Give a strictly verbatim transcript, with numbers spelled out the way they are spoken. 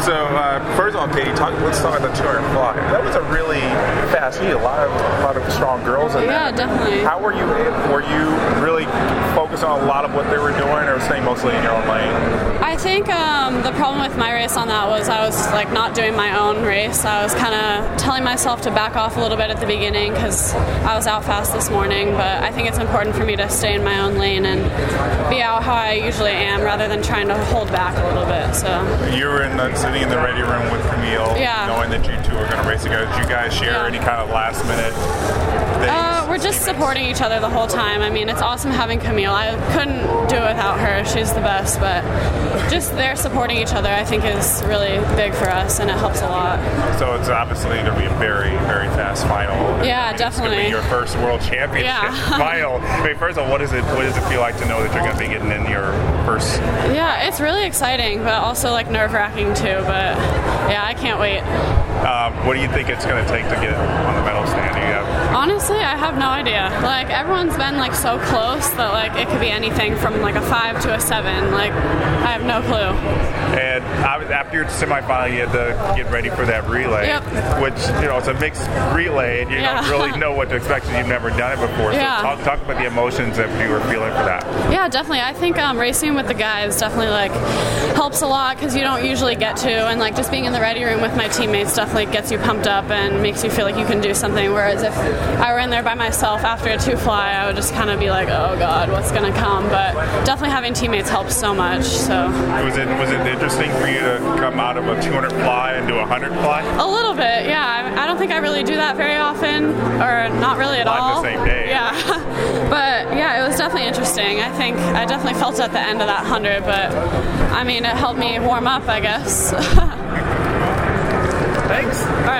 So, uh, first of all, Katie, talk, let's talk about the two hundred fly. That was a really fast heat. A lot of a lot of strong girls in yeah, that. Yeah, definitely. How were you? Were you really focused on a lot of what they were doing, or staying mostly in your own lane? I think um, the problem with my race on that was I was like not doing my own race. I was kind of telling myself to back off a little bit at the beginning because I was out fast this morning. But I think it's important for me to stay in my own lane and be out how I usually am, rather than trying to hold back a little bit. So you were in the, sitting in the ready room with Camille, yeah. knowing that you two were going to race together. Did you guys share yeah. any kind of last minute things? Uh, we're just supporting each other the whole time. I mean, it's awesome having Camille. I couldn't do it without her. She's the best. But just there supporting each other, I think, is really big for us, and it helps a lot. So it's obviously going to be a very, very fast final. Yeah, I mean, definitely. It's going to be your first world championship yeah. final. I mean, first of all, what is it? What does it feel like to know that you're going to be getting in your first? Yeah, it's really exciting, but also like nerve-wracking too. But yeah, I can't wait. Um, what do you think it's going to take to get on the medal stand? Do you have? Honestly, I have no idea. Like, everyone's been like so close that like it could be anything from like a five to a seven. Like, I have no clue. And after your semifinal, you had to get ready for that relay, yep. which, you know, it's a mixed relay, and you yeah. don't really know what to expect because you've never done it before. So yeah. talk, talk about the emotions that you were feeling for that. Yeah, definitely. I think um, racing with the guys definitely like helps a lot because you don't usually get to, and like just being in the ready room with my teammates definitely gets you pumped up and makes you feel like you can do something. Whereas if I were in there by myself after a two fly, I would just kind of be like, oh god, what's gonna come? But definitely having teammates helps so much. So was it was it interesting for you to come out of a two hundred fly and do a one hundred fly? A little bit, yeah. I, I don't think I really do that very often, or not really at Not all. the same day. Yeah, but yeah, it was definitely interesting. I think I definitely felt it at the end of that one hundred, but I mean, it helped me warm up, I guess. Thanks. All right.